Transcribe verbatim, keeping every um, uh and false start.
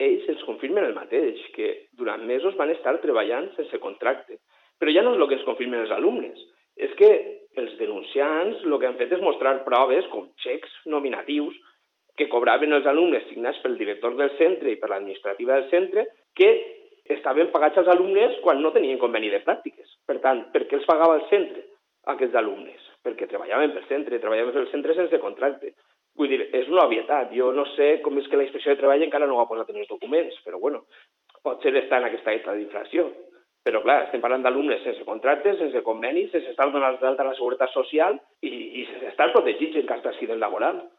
ells ens confirmen el mateix, que durant mesos van estar treballant sense contracte. Però ja no és el que ens confirmen els alumnes, és que els denunciants el que han fet és mostrar proves com xecs nominatius que cobraven els alumnes signats pel director del centre i per l'administrativa del centre, que estaven pagats als alumnes quan no tenien conveni de pràctiques. Per tant, per què els pagava el centre a aquests alumnes? Perquè treballaven pel centre, treballaven pel centre sense contracte. Vull dir, és una obvietat. Jo no sé com és que la Inspecció de Treball encara no ho ha posat en els documents, però bueno, pot ser estar en aquesta etapa d'inflació. Però clar, estem parlant d'alumnes sense contractes, sense convenis, sense estar donats d'alta a la Seguretat Social i, i sense estar protegits en cas d'accident laboral.